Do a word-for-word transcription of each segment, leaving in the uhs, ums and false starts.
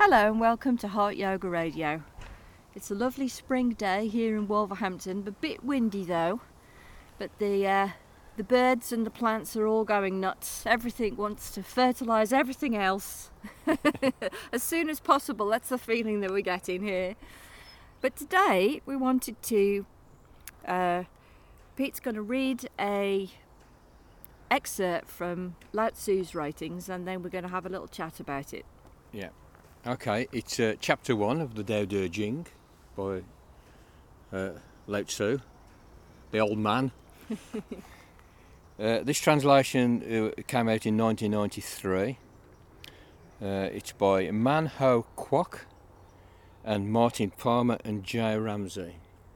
Hello and welcome to Heart Yoga Radio. It's a lovely spring day here in Wolverhampton, a bit windy though, but the uh, the birds and the plants are all going nuts. Everything wants to fertilise everything else as soon as possible. That's the feeling that we're getting here. But today we wanted to, uh, Pete's going to read a excerpt from Lao Tzu's writings, and then we're going to have a little chat about it. Yeah. Okay, it's uh, chapter one of the Tao Te Ching by uh, Lao Tzu, the old man. uh, this translation uh, came out in nineteen ninety-three. Uh, it's by Man Ho Kwok and Martin Palmer and Jay Ramsey.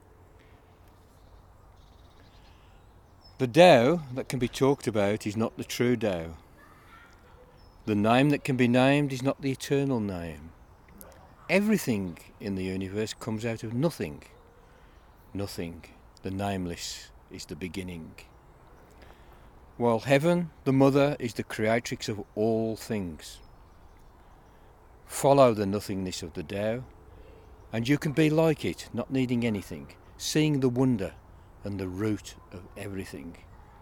The Tao that can be talked about is not the true Tao. The name that can be named is not the eternal name. Everything in the universe comes out of nothing. Nothing, the nameless, is the beginning. While heaven, the mother, is the creatrix of all things. Follow the nothingness of the Tao, and you can be like it, not needing anything, seeing the wonder and the root of everything.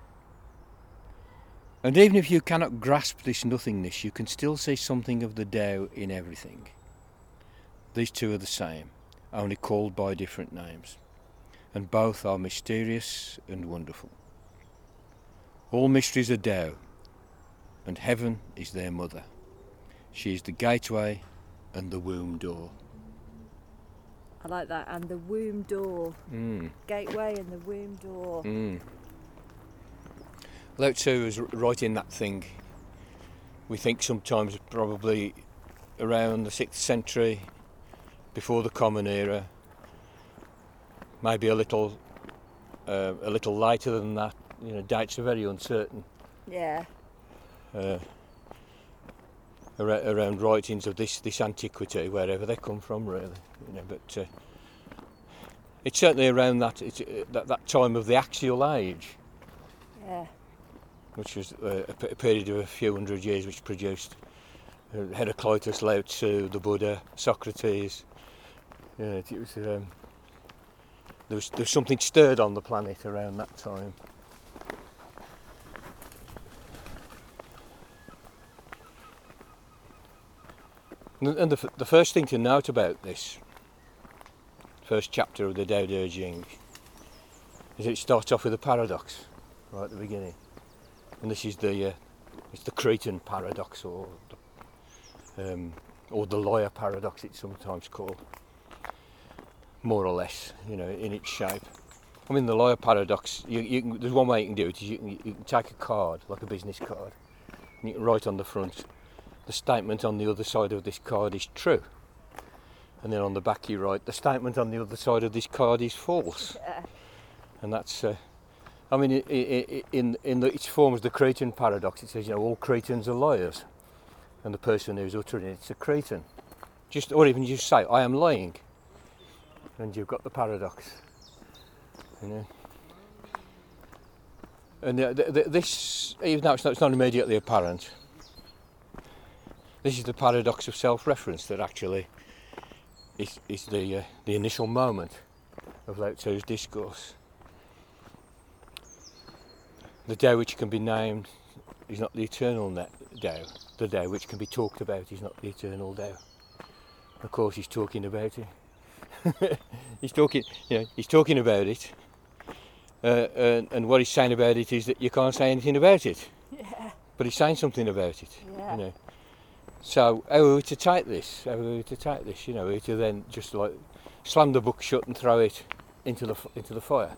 And even if you cannot grasp this nothingness, you can still see something of the Tao in everything. These two are the same, only called by different names, and both are mysterious and wonderful. All mysteries are Tao, and heaven is their mother. She is the gateway and the womb door. I like that, and the womb door. Mm. Gateway and the womb door. Mm. Lao Tzu was writing that thing, we think sometimes probably around the sixth century, before the Common Era, maybe a little uh, a little later than that. You know, dates are very uncertain. Yeah. Uh, around, around writings of this, this antiquity, wherever they come from, really. You know, but uh, it's certainly around that, it's, uh, that that time of the Axial Age. Yeah. Which was uh, a, a period of a few hundred years, which produced uh, Heraclitus, Lao Tzu, the Buddha, Socrates. You know, it, it was, um, there was there was something stirred on the planet around that time. And, and the, the first thing to note about this first chapter of the Tao Te Ching is it starts off with a paradox right at the beginning. And this is the uh, it's the Cretan paradox, or the, um, or the lawyer paradox, it's sometimes called, more or less, you know, in its shape. I mean, the lawyer paradox, you, you can, there's one way you can do it, is you can, you can take a card, like a business card, and you can write on the front, the statement on the other side of this card is true. And then on the back you write, the statement on the other side of this card is false. Yeah. And that's... Uh, I mean, in in the, its form as the Cretan paradox, it says, you know, all Cretans are liars, and the person who's uttering it's a Cretan. Just, or even just say, I am lying, and you've got the paradox. You know. And uh, th- th- this, even though it's not, it's not immediately apparent, this is the paradox of self-reference that actually is, is the uh, the initial moment of Lao Tzu's discourse. The Tao which can be named is not the eternal Tao. The Tao which can be talked about is not the eternal Tao. Of course, he's talking about it. he's talking, you know, he's talking about it, uh, and, and what he's saying about it is that you can't say anything about it. Yeah. But he's saying something about it. Yeah. You know. So how are we to take this? How are we to take this? You know, are we to then just like slam the book shut and throw it into the into the fire?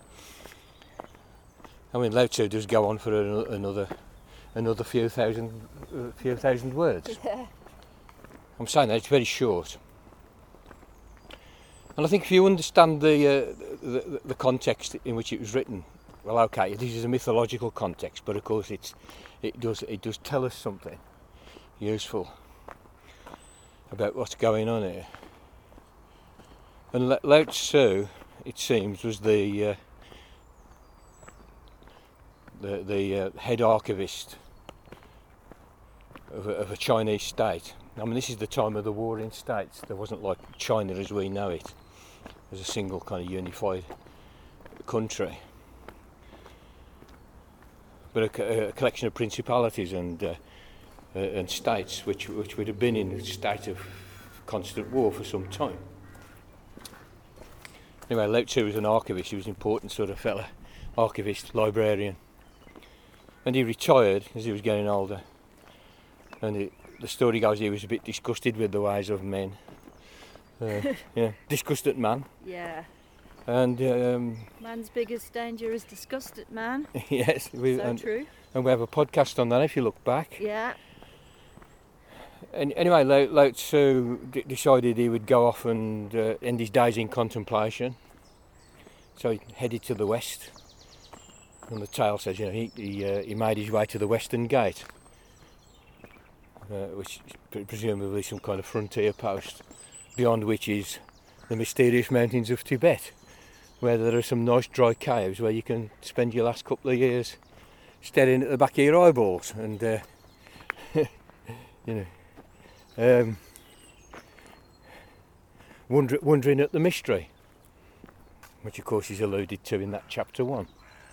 I mean, Lao Tzu does go on for another another few thousand uh, few thousand words. Yeah. I'm saying that it's very short, and I think if you understand the, uh, the the context in which it was written, well, okay, this is a mythological context, but of course it's it does it does tell us something useful about what's going on here. And Lao Tzu, it seems, was the uh, the, the uh, head archivist of a, of a Chinese state I mean, this is the time of the Warring States. There wasn't like China as we know it, as a single kind of unified country, but a, a collection of principalities and uh, uh, and states which which would have been in a state of constant war for some time. Anyway, Lao Tzu was an archivist. He was an important sort of fella, archivist, librarian, and he retired as he was getting older. And it, the story goes he was a bit disgusted with the ways of men. Uh, yeah, disgusted man. Yeah. And um, man's biggest danger is disgusted man. yes, we, so and, true. And we have a podcast on that if you look back. Yeah. And anyway, Lao, Lao Tzu d- decided he would go off and uh, end his days in contemplation. So he headed to the west. And the tale says, you know, he he, uh, he made his way to the Western Gate, uh, which is pre- presumably some kind of frontier post, beyond which is the mysterious mountains of Tibet, where there are some nice dry caves where you can spend your last couple of years staring at the back of your eyeballs and, uh, you know, um, wonder, wondering at the mystery, which of course is alluded to in that chapter one.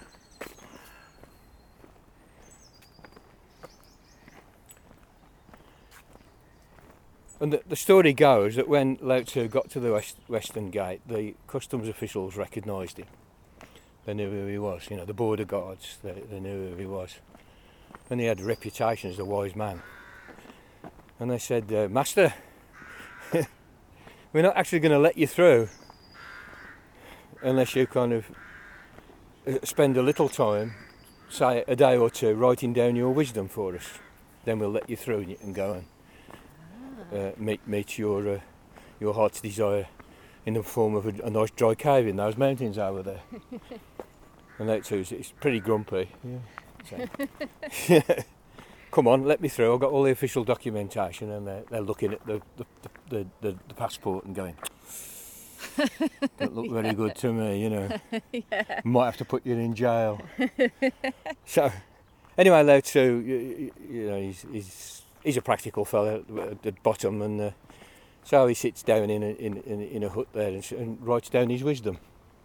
And the, the story goes that when Lao Tzu got to the West, Western Gate, the customs officials recognised him. They knew who he was, you know, the border guards, they, they knew who he was. And he had a reputation as a wise man. And they said, uh, Master, we're not actually going to let you through unless you kind of spend a little time, say a day or two, writing down your wisdom for us. Then we'll let you through and you can go and Uh, meet meet your uh, your heart's desire in the form of a, a nice dry cave in those mountains over there. And that too, it's pretty grumpy. Yeah. So, come on, let me through. I've got all the official documentation, and they're, they're looking at the the, the, the the passport and going, "Don't look very yeah. good to me, you know. yeah. Might have to put you in jail." So, anyway, Lao Tzu, you, you know, he's. he's He's a practical fellow at the bottom, and uh, so he sits down in a, in, in, in a hut there and, and writes down his wisdom.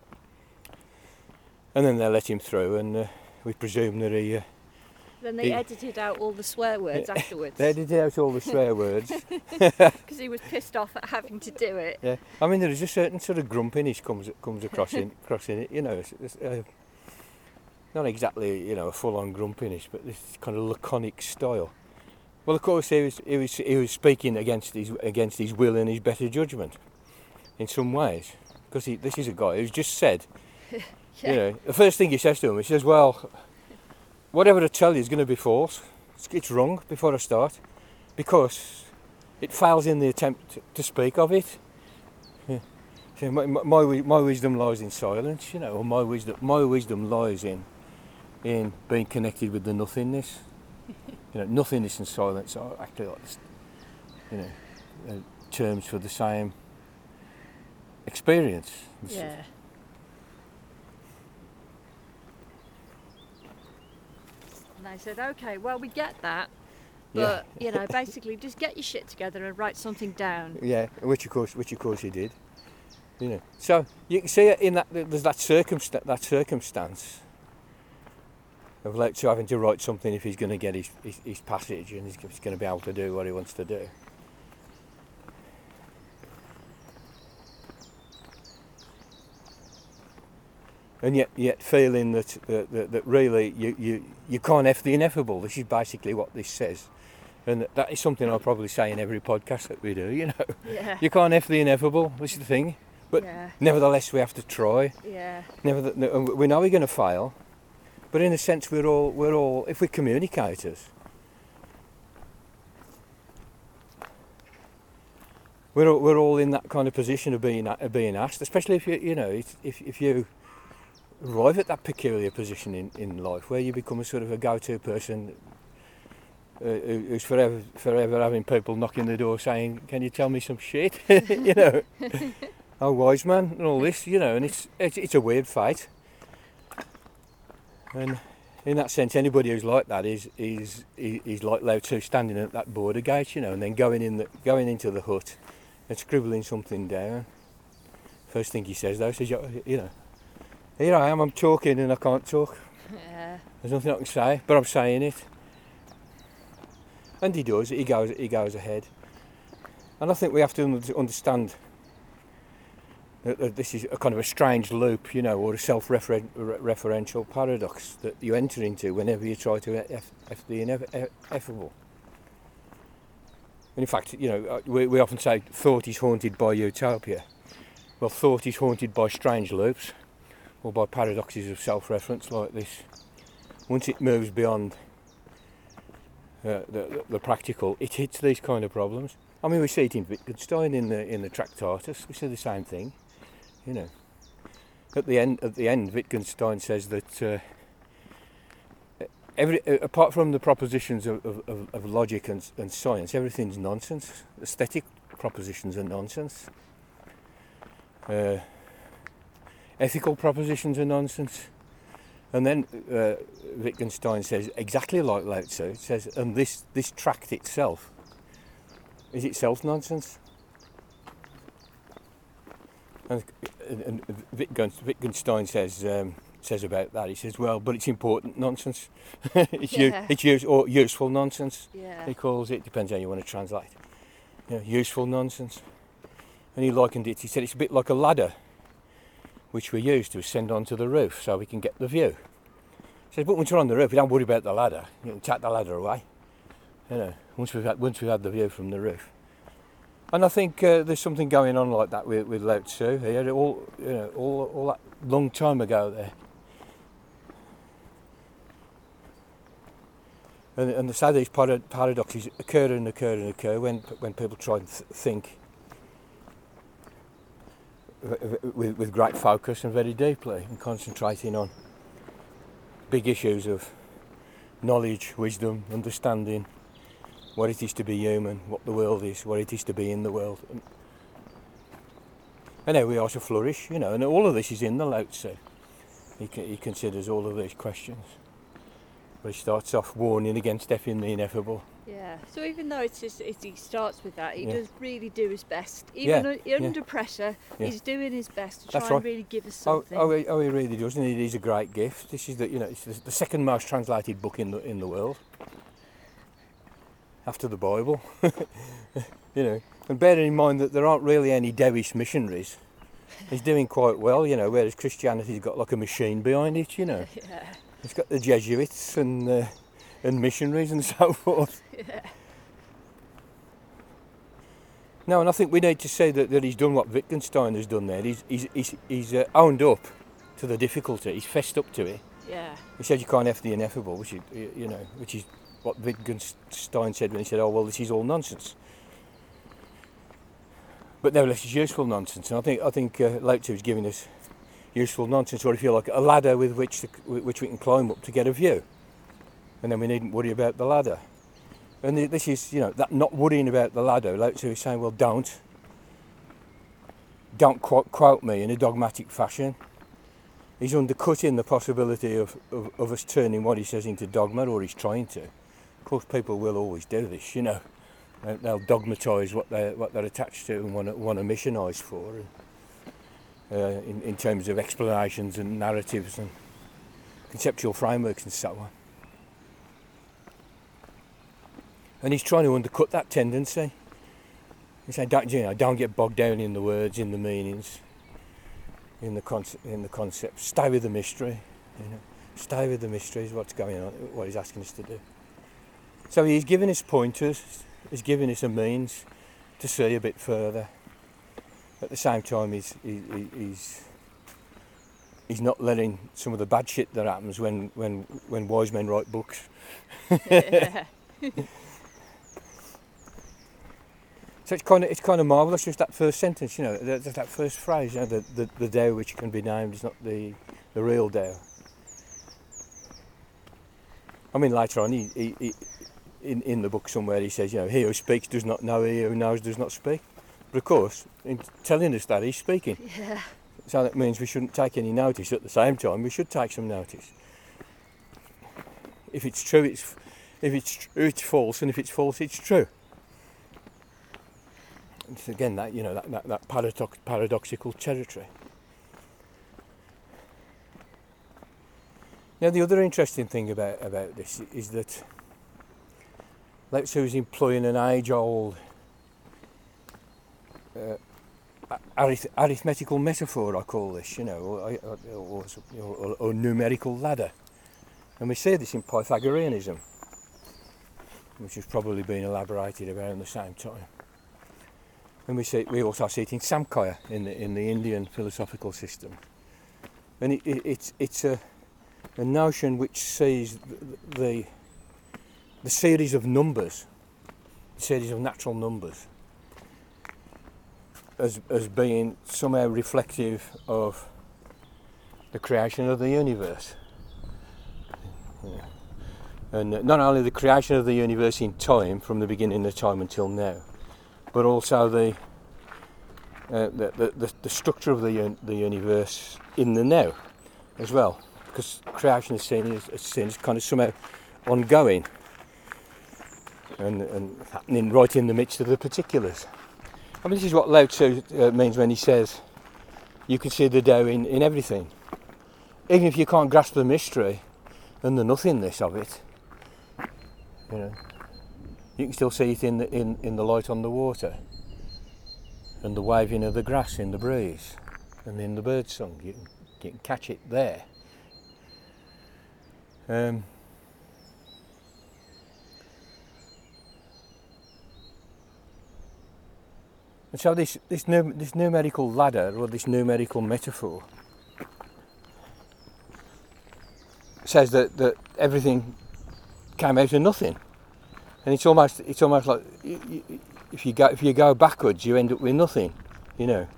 And then they let him through, and uh, we presume that he... Uh, then they he, edited out all the swear words afterwards. They edited out all the swear words. Because he was pissed off at having to do it. Yeah, I mean, there is a certain sort of grumpiness comes comes across in, across in it, you know. It's, it's, uh, not exactly, you know, a full-on grumpiness, but this kind of laconic style. Well, of course, he was he was he was speaking against his against his will and his better judgment, in some ways, because he, this is a guy who's just said, yeah. you know, the first thing he says to him, he says, "Well, whatever I tell you is going to be false. It's, it's wrong before I start, because it fails in the attempt to speak of it. Yeah. So my, my my wisdom lies in silence, you know, or my wisdom my wisdom lies in in being connected with the nothingness." You know, nothingness and silence are actually like, you know, uh, terms for the same experience. Yeah. And they said, okay, well, we get that, but yeah. you know, basically, just get your shit together and write something down. Yeah, which of course, which of course he did. You know, so you can see in that there's that circumstance, that circumstance. Of Lao Tzu having to write something if he's going to get his, his, his passage and he's going to be able to do what he wants to do. And yet, yet feeling that that, that, that really you, you, you can't F the ineffable. This is basically what this says. And that, that is something I'll probably say in every podcast that we do, you know. Yeah. You can't F the ineffable, this is the thing. But yeah. nevertheless, we have to try. Yeah. Nevertheless, we know we're going to fail. But in a sense, we're all, we're all, if we're communicators, we're all, we're all in that kind of position of being of being asked, especially if you, you know, if, if you arrive at that peculiar position in, in life where you become a sort of a go-to person uh, who's forever, forever having people knocking the door saying, "Can you tell me some shit?" you know, "Oh, wise man," and all this, you know, and it's, it's, it's a weird fight. And in that sense, anybody who's like that is is is like Lao Tzu standing at that border gate, you know, and then going in the going into the hut and scribbling something down. First thing he says though, says, you know, here I am, I'm talking and I can't talk. Yeah. There's nothing I can say, but I'm saying it. And he does. He goes. He goes ahead. And I think we have to understand that this is a kind of a strange loop, you know, or a self-referential paradox that you enter into whenever you try to F, F the ineffable. And in fact, you know, we, we often say thought is haunted by utopia. Well, thought is haunted by strange loops or by paradoxes of self-reference like this. Once it moves beyond uh, the, the practical, it hits these kind of problems. I mean, we see it in Wittgenstein in the in the Tractatus. We see the same thing, you know. At the end, at the end, Wittgenstein says that uh, every apart from the propositions of, of, of logic and, and science, everything's nonsense. Aesthetic propositions are nonsense. Uh, ethical propositions are nonsense. And then uh, Wittgenstein says, exactly like Lao Tzu, it says, and this this tract itself is itself nonsense. And, and Wittgenstein says um, says about that, he says, well, but it's important nonsense. it's yeah. u- it's use, or useful nonsense, yeah. he calls it, depends how you want to translate. You know, useful nonsense. And he likened it, he said, it's a bit like a ladder which we use to ascend onto the roof so we can get the view. He says, but once we're on the roof, we don't worry about the ladder. You can take the ladder away. You know, once we've had, once we've had the view from the roof. And I think uh, there's something going on like that with, with Lao Tzu here, all, you know, all, all that long time ago there. And, and so these parad- paradoxes occur and occur and occur when when people try and th- think with, with great focus and very deeply, and concentrating on big issues of knowledge, wisdom, understanding, what it is to be human, what the world is, what it is to be in the world. And, and how we are to flourish, you know, and all of this is in the Lao Tzu. He, he considers all of these questions. But he starts off warning against effing the ineffable. Yeah. So even though it's just, it, he starts with that, he Yeah. does really do his best. Even Yeah, u- yeah. under pressure, Yeah. he's doing his best to That's try right. and really give us Oh, something. oh, he, oh, he really does, and it is a great gift. This is the, you know, it's the, the second most translated book in the in the world, after the Bible. You know, and bearing in mind that there aren't really any Taoist missionaries, he's doing quite well. You know, whereas Christianity's got like a machine behind it. You know, yeah. it's got the Jesuits and uh, and missionaries and so forth. Yeah. No, and I think we need to say that, that he's done what Wittgenstein has done there. He's he's he's, he's uh, owned up to the difficulty. He's fessed up to it. Yeah. He said you can't have the ineffable, which is, you know, which is what Wittgenstein said when he said, "Oh well, this is all nonsense." But nevertheless, it's useful nonsense, and I think I think uh, Lao Tzu is giving us useful nonsense, or if you like, a ladder with which to, with which we can climb up to get a view, and then we needn't worry about the ladder. And this is, you know, that not worrying about the ladder. Lao Tzu is saying, well, don't, don't quote, quote me in a dogmatic fashion. He's undercutting the possibility of, of, of us turning what he says into dogma, or he's trying to. Of course, people will always do this, you know. They'll dogmatise what they what they're attached to and want to want to missionise for, and, uh, in in terms of explanations and narratives and conceptual frameworks and so on. And he's trying to undercut that tendency. He's saying, don't, you know, don't get bogged down in the words, in the meanings, in the concept, in the concepts. Stay with the mystery. You know, stay with the mystery is what's going on, what he's asking us to do. So he's giving us pointers. He's giving us a means to see a bit further. At the same time, he's he, he's he's not letting some of the bad shit that happens when when when wise men write books. Yeah. So it's kind of it's kind of marvellous, just that first sentence, you know, that, that first phrase, you know, the, the the Tao which can be named is not the the real Tao. I mean, later on, he, he, he in in the book somewhere he says, you know, he who speaks does not know, he who knows does not speak. But of course, in telling us that, he's speaking. Yeah. So that means we shouldn't take any notice. At the same time, we should take some notice. if it's true, it's if it's true, it's false, and if it's false, it's true. It's again that you know that that, that paradox, paradoxical territory. Now, the other interesting thing about about this is that Lao Tzu is employing an age-old uh, arith- arithmetical metaphor, I call this, you know, or, or, or, or numerical ladder. And we see this in Pythagoreanism, which has probably been elaborated around the same time. And we see we also see it in Samkhya in the in the Indian philosophical system. And it, it, it's it's a a notion which sees the, the the series of numbers, the series of natural numbers, as as being somehow reflective of the creation of the universe. Yeah. And not only the creation of the universe in time, from the beginning of time until now, but also the uh, the, the the structure of the un- the universe in the now as well, because creation is seen as, is seen as kind of somehow ongoing and, and happening right in the midst of the particulars. I mean, this is what Lao Tzu uh, means when he says you can see the Tao in, in everything, even if you can't grasp the mystery and the nothingness of it. You know, you can still see it in the in, in the light on the water, and the waving of the grass in the breeze, and in the bird song. You can, you can catch it there. Um, and so this this num- this numerical ladder, or this numerical metaphor, says that, that everything came out of nothing, and it's almost it's almost like if you go if you go backwards, you end up with nothing, you know.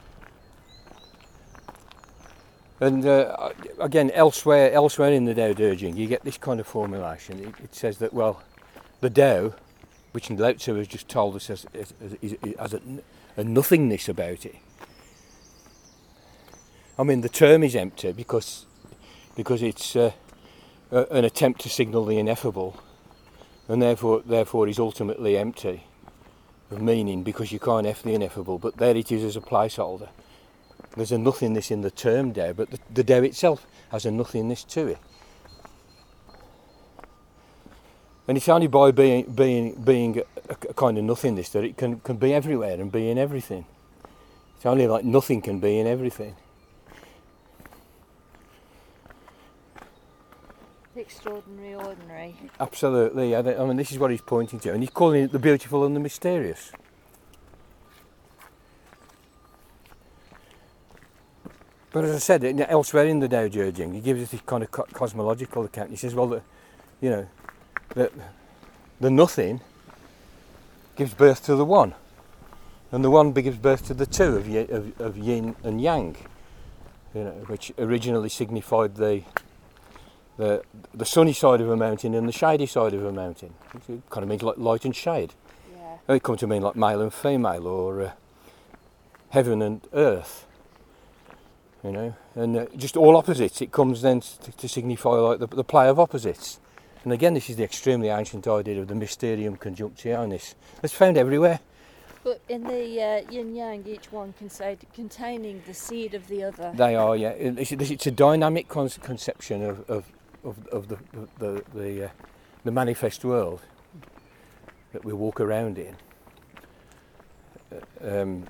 And uh, again, elsewhere elsewhere in the Tao Te Ching, you get this kind of formulation. It, it says that, well, the Tao, which Lao Tzu has just told us has, has, has, has a, a nothingness about it. I mean, the term is empty because because it's uh, a, an attempt to signal the ineffable, and therefore therefore is ultimately empty of meaning, because you can't F the ineffable. But there it is as a placeholder. There's a nothingness in the term Tao, but the, the Tao itself has a nothingness to it. And it's only by being being being a, a kind of nothingness that it can, can be everywhere and be in everything. It's only like nothing can be in everything. The extraordinary ordinary. Absolutely. I mean, this is what he's pointing to, and he's calling it the beautiful and the mysterious. But as I said, elsewhere in the Tao Te Ching, he gives us this kind of co- cosmological account. He says, well, the, you know, the, the nothing gives birth to the one, and the one gives birth to the two of, of, of yin and yang, you know, which originally signified the the the sunny side of a mountain and the shady side of a mountain. It kind of means like light and shade. Yeah. It comes to mean like male and female, or uh, heaven and earth. You know, and uh, just all opposites. It comes then to, to signify like the, the play of opposites. And again, this is the extremely ancient idea of the mysterium conjunctionis. It's found everywhere. But in the uh, yin yang, each one can say containing the seed of the other. They are, yeah. It's, it's a dynamic con- conception of of, of, of the the the, uh, the manifest world that we walk around in. Uh, um,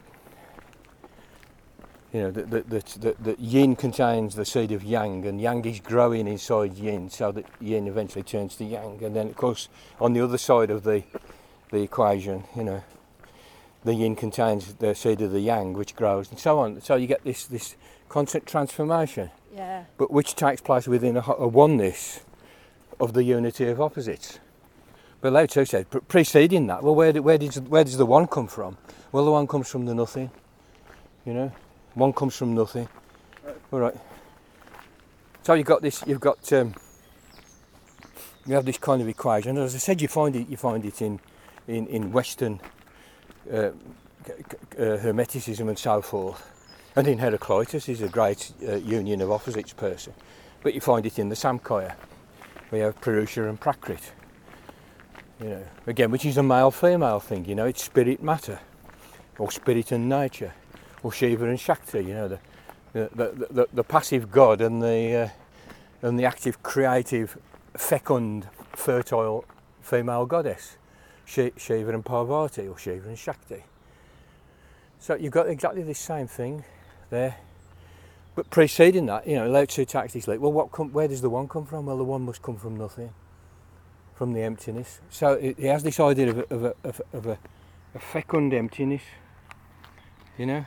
You know, that that that that yin contains the seed of yang, and yang is growing inside yin, so that yin eventually turns to yang. And then, of course, on the other side of the the equation, you know, the yin contains the seed of the yang, which grows, and so on. So you get this this constant transformation, Yeah. but which takes place within a, a oneness of the unity of opposites. But Lao Tzu said, pre- preceding that, well, where where does where does the one come from? Well, the one comes from the nothing, you know. One comes from nothing. All right. So you've got this. You've got. Um, you have this kind of equation. As I said, you find it. You find it in, in, in Western uh, uh, Hermeticism and so forth, and in Heraclitus is a great uh, union of opposites person. But you find it in the Samkhya, we have Purusha and Prakrit. You know, again, which is a male-female thing. You know, it's spirit matter, or spirit and nature, or Shiva and Shakti. You know, the the the, the, the passive god and the uh, and the active, creative, fecund, fertile female goddess, Shiva and Parvati, or Shiva and Shakti. So you've got exactly the same thing there. But preceding that, you know, Lao Tzu takes this like, well, what com- where does the one come from? Well, the one must come from nothing, from the emptiness. So it, he has this idea of a, of a, of a, of a, a fecund emptiness, you know.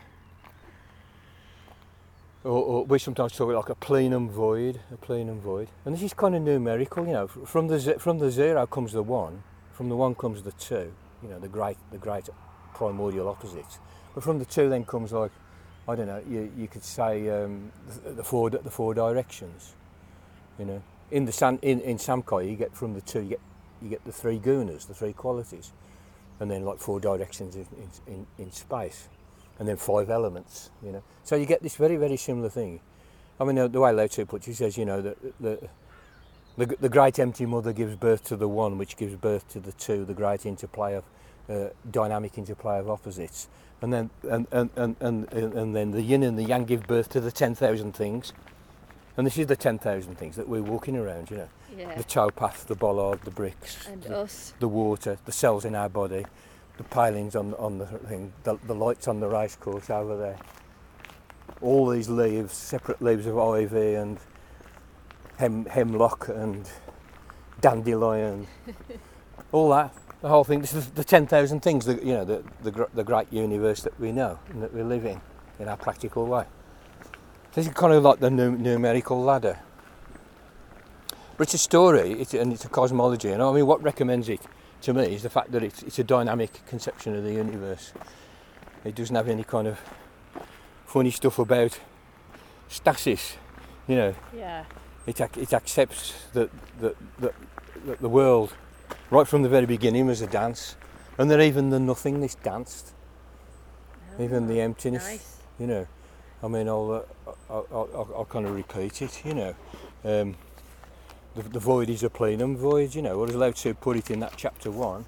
Or, or we sometimes talk like a plenum void, a plenum void. And this is kind of numerical, you know. From the from the zero comes the one, from the one comes the two, you know, the great the great primordial opposites. But from the two then comes like, I don't know, you, you could say um, the, the four the four directions, you know. In the san, in, in Samkhya you get from the two you get you get the three gunas, the three qualities, and then like four directions in, in, in space, and then five elements, you know. So you get this very very similar thing. I mean, the, the way Lao Tzu puts it, he says, you know, that the, the the great empty mother gives birth to the one, which gives birth to the two, the great interplay of uh, dynamic interplay of opposites. And then and, and, and, and, and then the yin and the yang give birth to the ten thousand things. And this is the ten thousand things that we're walking around, you know. Yeah. The towpath, the bollard, the bricks, And the, us. the water, the cells in our body, the palings on, on the thing, the, the lights on the race course over there. All these leaves, separate leaves of ivy and hem, hemlock and dandelion, all that. The whole thing. This is the ten thousand things that, you know, the, the the great universe that we know and that we live in, in our practical way. This is kind of like the num- numerical ladder. But it's a story, it's, and it's a cosmology. And I mean, what recommends it to me is the fact that it's, it's a dynamic conception of the universe. It doesn't have any kind of funny stuff about stasis, you know. Yeah. It ac- it accepts that that that that the world, right from the very beginning, was a dance, and that even the nothingness danced, oh, even the emptiness. Nice. You know, I mean, I'll, uh, I'll, I'll, I'll kind of repeat it. You know, um, the, the void is a plenum void. You know, or as Lao Tzu put it in that chapter one.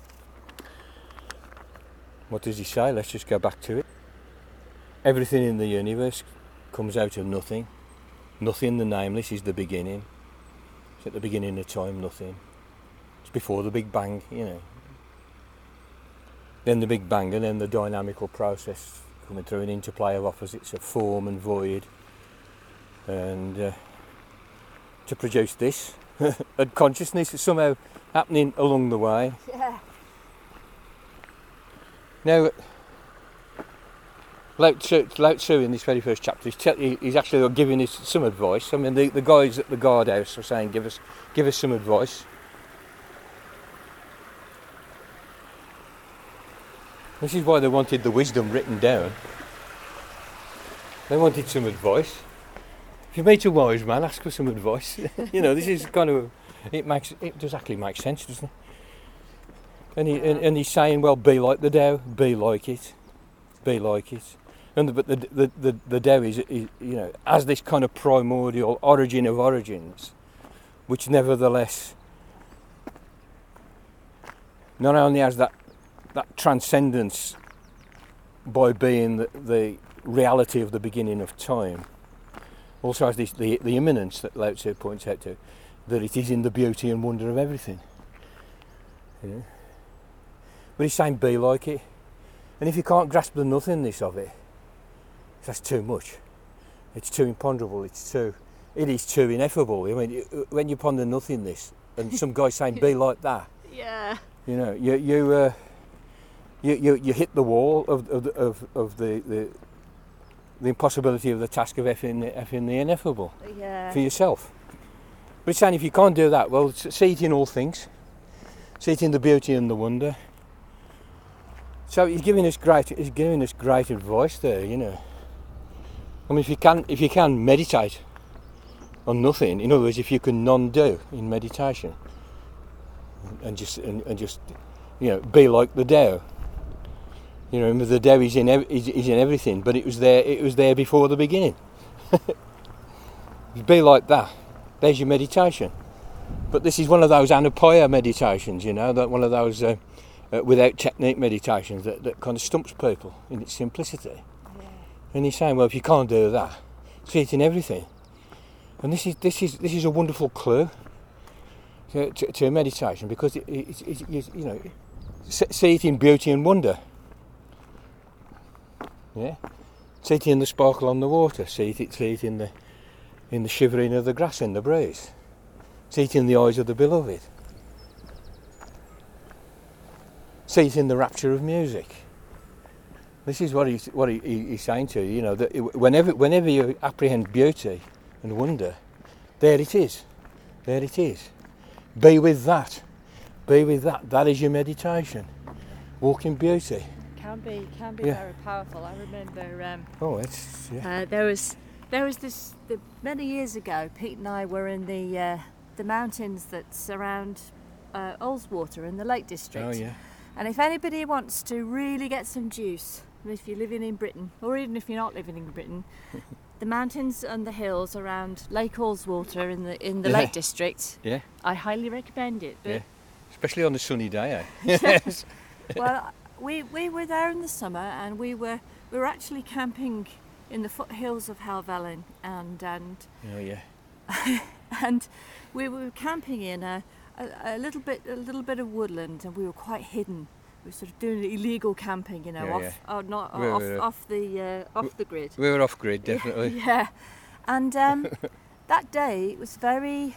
What does he say? Let's just go back to it. Everything in the universe comes out of nothing. Nothing, the nameless, is the beginning. It's at the beginning of time, nothing. Before the Big Bang, you know. Then the Big Bang, and then the dynamical process coming through, an interplay of opposites of form and void, and uh, to produce this, and consciousness is somehow happening along the way. Yeah. Now, Lao Tzu, Lao Tzu in this very first chapter, he's, te- he's actually giving us some advice. I mean, the, the guys at the guardhouse are saying, "Give us, give us some advice." This is why they wanted the wisdom written down. They wanted some advice. If you meet a wise man, ask for some advice. You know, this is kind of, it makes, it does actually make sense, doesn't it? And, he, and, and he's saying, well, be like the Tao, be like it, be like it. And the, but the the the, the Tao is, is, you know, as this kind of primordial origin of origins, which nevertheless not only has that that transcendence by being the, the reality of the beginning of time, also has this, the, the immanence that Lao Tzu points out to, that it is in the beauty and wonder of everything. You know? But he's saying be like it. And if you can't grasp the nothingness of it, that's too much. It's too imponderable, it's too, it is too ineffable. I mean, when you ponder nothingness, and some guy saying be like that, Yeah. you know, you you uh, you, you you hit the wall of of of, of the, the the impossibility of the task of effing, effing the ineffable Yeah. for yourself. But it's saying if you can't do that, well, see it in all things. See it in the beauty and the wonder. So he's giving us great, he's giving us great advice there, you know. I mean, if you can, if you can meditate on nothing, in other words, if you can non-do in meditation, and just and, and just, you know, be like the Tao. You know, the Tao is in ev- is, is in everything, but it was there. It was there before the beginning. Be like that. There's your meditation. But this is one of those Anupaya meditations, you know, that one of those uh, uh, without technique meditations that, that kind of stumps people in its simplicity. Yeah. And he's saying, well, if you can't do that, see it in everything. And this is this is this is a wonderful clue to, to, to meditation, because it, it, it, it, you know, see it in beauty and wonder. Yeah, see it in the sparkle on the water. See it, see it in the in the shivering of the grass in the breeze. See it in the eyes of the beloved. See it in the rapture of music. This is what he's what he, he, he's saying to you. You know, that whenever whenever you apprehend beauty and wonder, there it is. There it is. Be with that. Be with that. That is your meditation. Walk in beauty. Can be, can be Yeah. very powerful. I remember um, Oh, it's yeah. uh, there was there was this the, many years ago. Pete and I were in the uh, the mountains that surround uh, Ullswater in the Lake District. Oh yeah. And if anybody wants to really get some juice, and if you're living in Britain, or even if you're not living in Britain, the mountains and the hills around Lake Ullswater in the in the Yeah. Lake District, Yeah. I highly recommend it. But Yeah. Especially on a sunny day, eh? Yes. well, we we were there in the summer, and we were we were actually camping in the foothills of Helvellyn, and and Oh yeah. and we were camping in a, a, a little bit a little bit of woodland, and we were quite hidden. We were sort of doing illegal camping, you know, Yeah, off yeah. oh, not We off were- off the uh, off the grid. We were off grid, definitely. Yeah, and um, that day it was very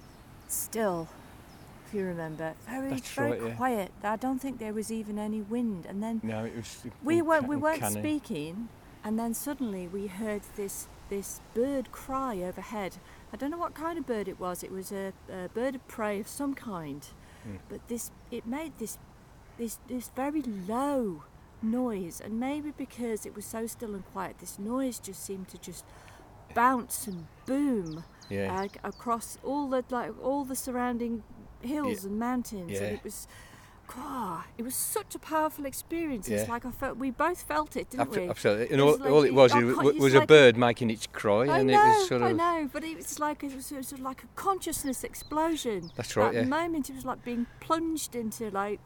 still, if you remember, very That's very right, yeah. quiet. I don't think there was even any wind, and then No, it was. we weren't unca- we weren't uncanny. speaking, and then suddenly we heard this this bird cry overhead. I don't know what kind of bird it was. It was a, a bird of prey of some kind, Mm. but this it made this this this very low noise, and maybe because it was so still and quiet, this noise just seemed to just bounce and boom Yeah. uh, across all the like all the surrounding hills and mountains, Yeah. and it was. God, it was such a powerful experience. It's Yeah. like I felt we both felt it, didn't we? Ab- Absolutely. And It all, was like all it you- was I it can't- w- it's was a like- bird making its cry, I and know, it was sort I of. know, but it was like it was, it was sort of like a consciousness explosion. That's right, At yeah. the moment, it was like being plunged into like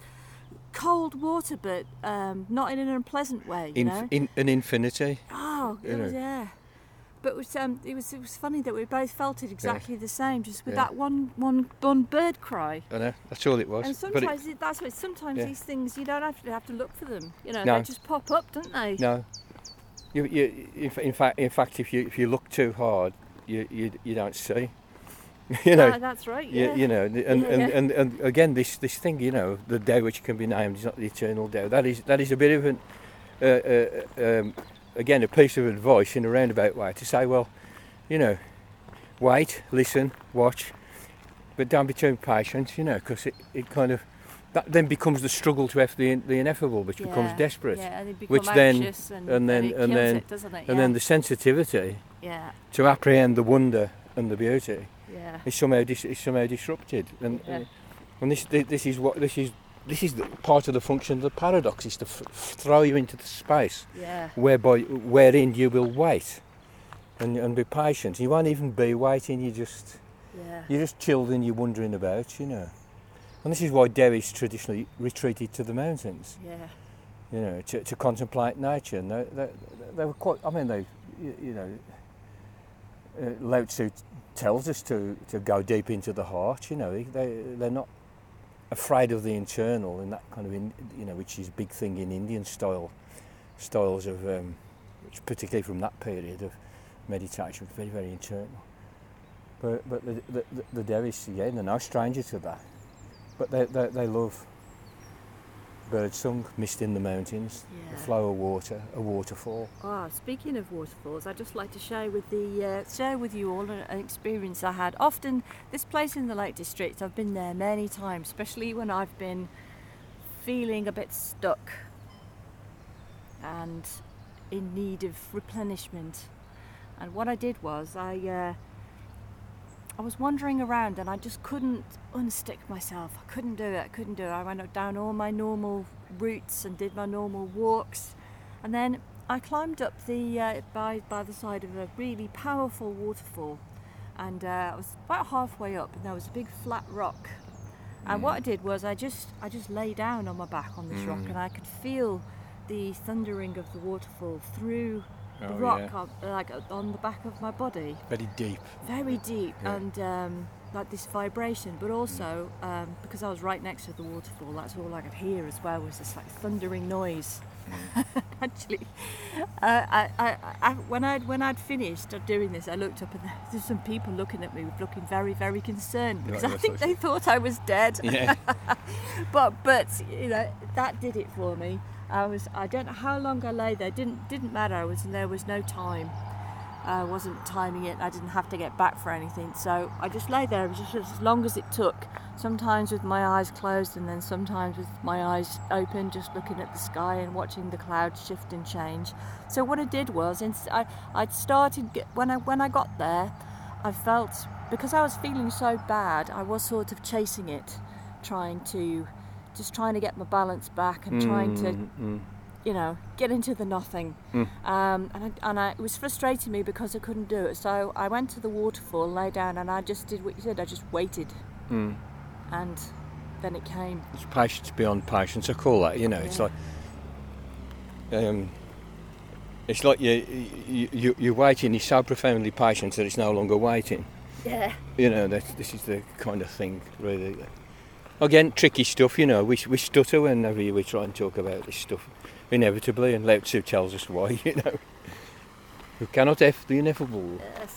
cold water, but um, not in an unpleasant way. You Inf- know? in, an infinity. Oh, you it was know. yeah. But it was um, it was it was funny that we both felt it exactly the same, just with Yeah. that one one one bird cry. I know. That's all it was. And but it, sometimes it, that's what sometimes Yeah. these things you don't have to have to look for them. You know, No. they just pop up, don't they? no. You, you, in, fa- in fact, in fact, if you if you look too hard, you you, you don't see. you know. Ah, that's right. You, Yeah. you know, and, Yeah, and, yeah. and, and again, this, this thing, you know, the Tao which can be named is not the eternal Tao. That is that is a bit of an, uh, uh, um, again, a piece of advice in a roundabout way to say, well, you know, wait, listen, watch, but don't be too impatient, you know, because it, it kind of, that then becomes the struggle to have the, the ineffable, which becomes Yeah, desperate. Yeah, and they become which then- anxious and, and then- it and kills then- it, doesn't it? And then the sensitivity yeah, to apprehend the wonder and the beauty yeah, is somehow dis- is somehow disrupted, and Yeah. uh, and this thi- this is what this is this is the part of the function of the paradox, is to f- throw you into the space yeah, whereby wherein you will wait and and be patient. You won't even be waiting. You just yeah, you're just chilled and you're wandering about, you know. And this is why Devis traditionally retreated to the mountains, yeah, you know, to, to contemplate nature. And they, they, they were quite. I mean, they, you, you know, uh, Lao Tzu tells us to, to go deep into the heart. You know, they they're not afraid of the internal and that kind of, in, you know, which is a big thing in Indian style styles of, um, which particularly from that period of meditation, was very very internal. But but the the, the, the Devis, yeah, they're no stranger to that. But they they, they love birdsong, mist in the mountains, yeah. the flow of water, a waterfall. Oh, speaking of waterfalls, I'd just like to share with the uh, share with you all an, an experience I had. Often, this place in the Lake District, I've been there many times, especially when I've been feeling a bit stuck and in need of replenishment. And what I did was I uh, I was wandering around and I just couldn't unstick myself. I couldn't do it. I couldn't do it. I went down all my normal routes and did my normal walks, and then I climbed up the uh, by by the side of a really powerful waterfall, and uh, I was about halfway up, and there was a big flat rock. And what I did was I just I just lay down on my back on this mm. rock, and I could feel the thundering of the waterfall through oh, the rock, yeah. on, like on the back of my body. Very deep. Very deep, yeah. and um, like this vibration. But also mm. um, because I was right next to the waterfall, that's all I could hear as well was this like thundering noise. Mm. Actually, uh, I, I, I, when I'd when I'd finished doing this, I looked up and there's some people looking at me, looking very, very concerned because I think they thought I was dead. Yeah. but but you know that did it for me. I was I don't know how long I lay there. Didn't didn't matter. I was there was no time. I wasn't timing it. I didn't have to get back for anything. So I just lay there just as long as it took. Sometimes with my eyes closed, and then sometimes with my eyes open, just looking at the sky and watching the clouds shift and change. So what I did was, I I'd started when I when I got there, I felt, because I was feeling so bad, I was sort of chasing it, trying to, just trying to get my balance back and mm, trying to, mm. you know, get into the nothing. Mm. Um, and I, and I, it was frustrating me because I couldn't do it. So I went to the waterfall, lay down, and I just did what you said. I just waited. Mm. And then it came. It's patience beyond patience, I call that. You know, yeah. it's like, um, it's like you, you, you, you're waiting. You're so profoundly patient that it's no longer waiting. Yeah. You know, that's, this is the kind of thing, really. Again, tricky stuff. You know, we we stutter whenever we try and talk about this stuff, inevitably, and Lao Tzu tells us why. You know, you cannot F the ineffable. Yes.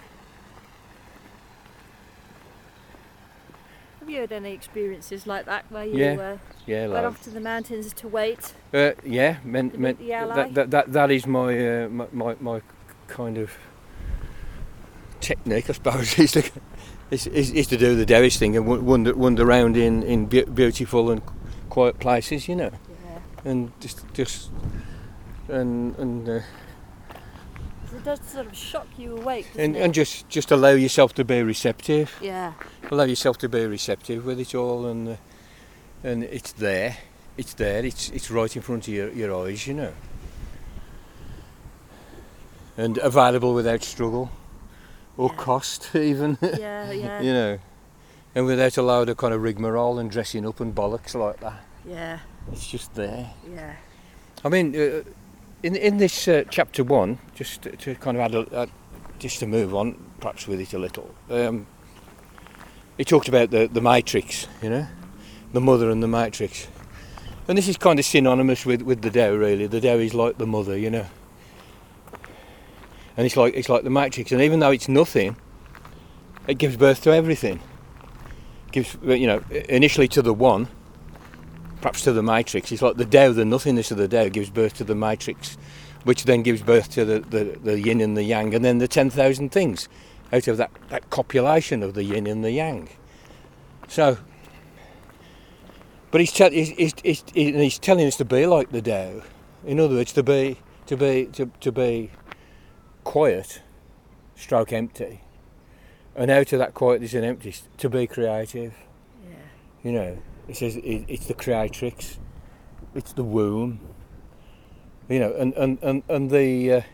Have you had any experiences like that where you yeah, uh, yeah, went off to the mountains to wait? Uh, yeah, meant, meant that, that that that is my uh, my, my my kind of technique, I suppose. is, to, is, is, is to do the Dervish thing and wander wander around in in be- beautiful and quiet places, you know, yeah. and just just and and. Uh, It does sort of shock you awake, doesn't and, it? and just, just allow yourself to be receptive. Yeah. Allow yourself to be receptive with it all, and uh, and it's there, it's there, it's it's right in front of your, your eyes, you know. And available without struggle or yeah. cost, even. Yeah, yeah. You know, and without a load of kind of rigmarole and dressing up and bollocks like that. Yeah. It's just there. Yeah. I mean. Uh, In in this uh, chapter one, just to, to kind of add, a, uh, just to move on, perhaps with it a little. Um, he talked about the the matrix, you know, the mother and the matrix, and this is kind of synonymous with, with the Tao, really. The Tao is like the mother, you know, and it's like it's like the matrix, and even though it's nothing, it gives birth to everything. It gives, you know, initially to the one. Perhaps to the matrix. It's like the Tao, the nothingness of the Tao gives birth to the matrix, which then gives birth to the, the, the yin and the yang, and then the ten thousand things out of that, that copulation of the yin and the yang. So, but he's, te- he's, he's, he's, he's telling us to be like the Tao. In other words, to be to be to, to be quiet, stroke empty, and out of that quietness and empty, to be creative. Yeah. You know. It says it's the creatrix, it's the womb, you know, and and and, and the uh,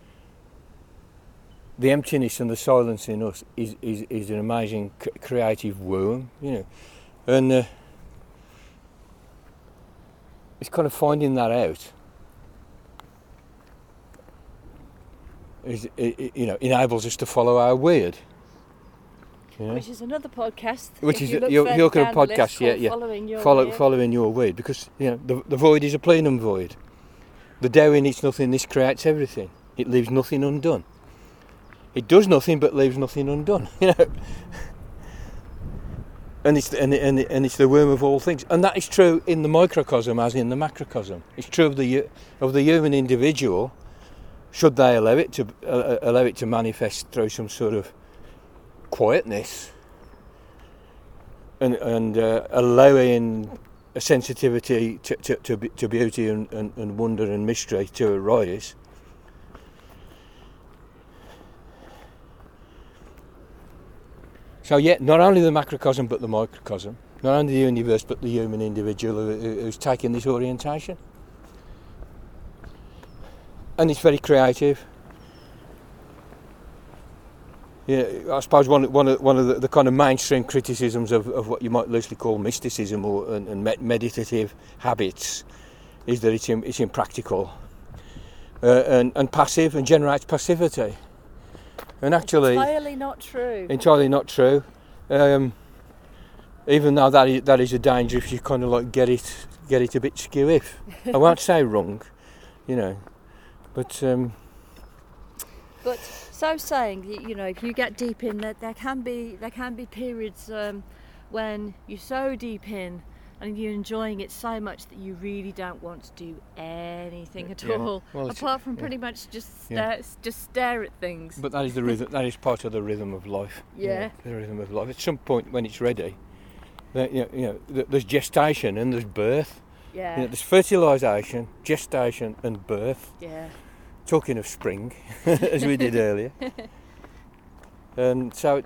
the emptiness and the silence in us is is, is an amazing c- creative womb, you know, and uh, it's kind of finding that out. Is it, it, you know, enables us to follow our weird. Yeah. Which is another podcast. Which is you you're, you're looking at a podcast, yeah, yeah. Following your Follow, weird. following your weird, because you know the the void is a plenum void. The Tao in it's nothing. This creates everything. It leaves nothing undone. It does nothing but leaves nothing undone. You know, and it's and and and it's the womb of all things, and that is true in the microcosm as in the macrocosm. It's true of the of the human individual. Should they allow it to uh, allow it to manifest through some sort of quietness and and uh, allowing a sensitivity to to, to, to beauty and, and, and wonder and mystery to arise. So yeah, not only the macrocosm but the microcosm, not only the universe but the human individual who, who's taking this orientation, and it's very creative. Yeah, I suppose one one of one of the, the kind of mainstream criticisms of, of what you might loosely call mysticism or and, and meditative habits is that it's in, it's impractical uh, and and passive and generates passivity. And actually, entirely not true. Entirely not true. Um, even though that is, that is a danger if you kind of like get it get it a bit skew. If I won't say wrong, you know, but. Um, But so saying, you know, if you get deep in, that there can be there can be periods um, when you're so deep in and you're enjoying it so much that you really don't want to do anything at yeah. all, well, apart from yeah. pretty much just Yeah. stare, just stare at things. But that is the rhythm. That is part of the rhythm of life. Yeah. The rhythm of life. At some point, when it's ready, that, you know, you know, th- there's gestation and there's birth. Yeah. You know, there's fertilisation, gestation, and birth. Yeah. Talking of spring, as we did earlier, and so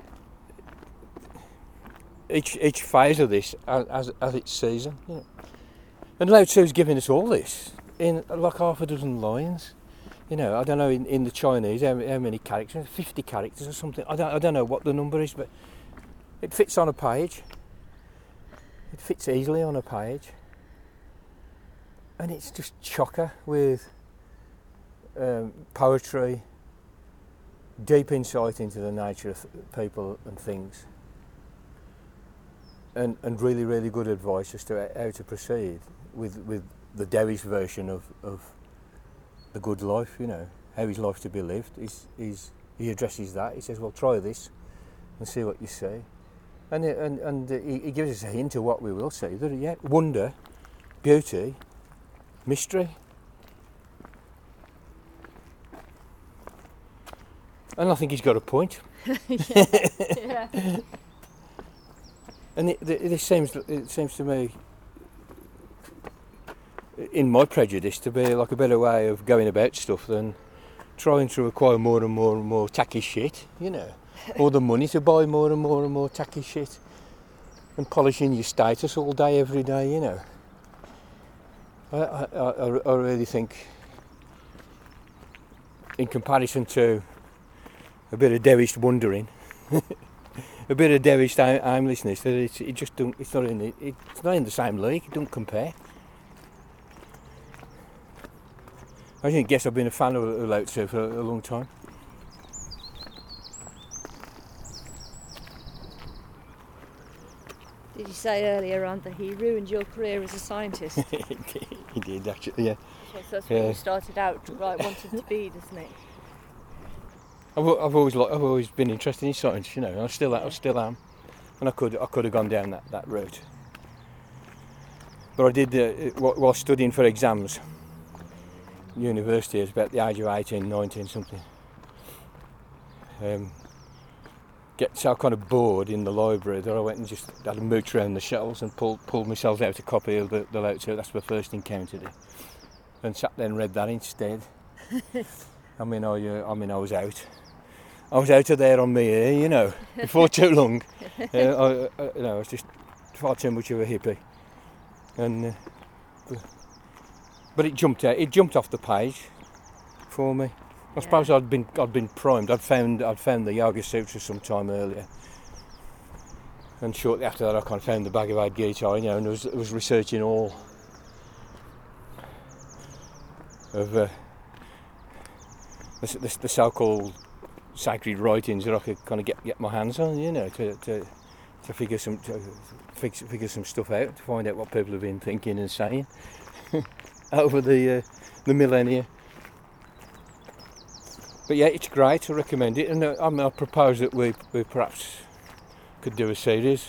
each each phase of this as as, as its season, you know. And Lao Tzu's giving us all this in like half a dozen lines. You know, I don't know in, in the Chinese how, how many characters, fifty characters or something. I don't I don't know what the number is, but it fits on a page. It fits easily on a page, and it's just chocker with. Um, poetry, deep insight into the nature of people and things, and and really really good advice as to how to proceed with with the Taoist version of, of the good life. You know, how is life to be lived? He's, he's, he addresses that. He says, well, try this and see what you see, and and and he, he gives us a hint of what we will see. That yeah, wonder, beauty, mystery. And I think he's got a point. yeah. yeah. And it, it, it seems it seems to me, in my prejudice, to be like a better way of going about stuff than trying to acquire more and more and more tacky shit, you know, or the money to buy more and more and more tacky shit, and polishing your status all day, every day, you know. I, I, I, I really think, in comparison to a bit of Taoist wondering, a bit of Taoist aim- aimlessness, that it's, it just don't, it's not in the, it's not in the same league. It don't compare. I think, guess I've been a fan of Lao Tzu for a, a long time. Did you say earlier on that he ruined your career as a scientist? He did actually, yeah. Yes, that's Yeah. what you started out right wanting to be, doesn't it? I've, I've always like, I've always been interested in science, you know. And I still, I still am, and I could, I could have gone down that, that route. But I did uh, while studying for exams. University, is about the age of eighteen, nineteen, something. Um, get so kind of bored in the library that I went and just had a mooch around the shelves and pulled pulled myself out a copy of the, the Lao Tzu. That's where I first encountered it, and sat there and read that instead. I mean, I, uh, I mean, I was out. I was out of there on me ear, you know, before too long. uh, I, I, you know, I was just far too much of a hippie, and. Uh, But it jumped out. It jumped off the page for me. I Yeah. suppose I'd been I'd been primed. I'd found I'd found the Yoga Sutra some time earlier, and shortly after that, I kind of found the Bhagavad Gita. You know, and I was, I was researching all of uh, the, the, the so-called sacred writings that I could kind of get get my hands on. You know, to to, to figure some to fix, figure some stuff out, to find out what people have been thinking and saying. Over the uh, the millennia, but yeah, it's great. I recommend it, and uh, I, mean, I propose that we we perhaps could do a series,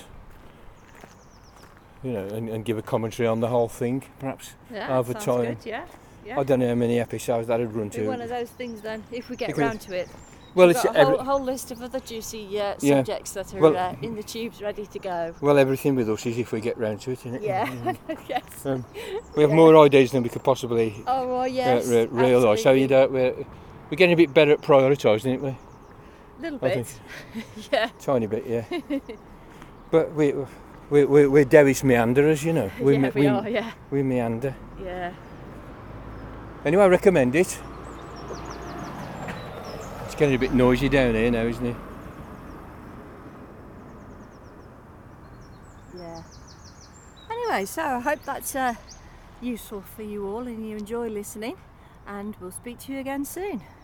you know, and, and give a commentary on the whole thing, perhaps Yeah, over sounds time. good, yeah. yeah. I don't know how many episodes that'd run Be to. one of those things then, if we get If we- round to it. Well, We've it's got a every, whole, whole list of other juicy uh, Yeah. subjects that are Well- uh, in the tubes ready to go. well, everything with us is if we get round to it, isn't it? Yeah, yes. Um, we have Yeah. more ideas than we could possibly Oh, well, uh, yes. re- realise. So you absolutely. know, we're we're getting a bit better at prioritising, aren't we? Little I bit. yeah. Tiny bit, yeah. But we we we we're Taoist meanderers, you know. yeah, me- we are, yeah. we meander. Yeah. Anyway, I recommend it. It's getting a bit noisy down here now, isn't it? Anyway, so I hope that's uh, useful for you all and you enjoy listening, and we'll speak to you again soon.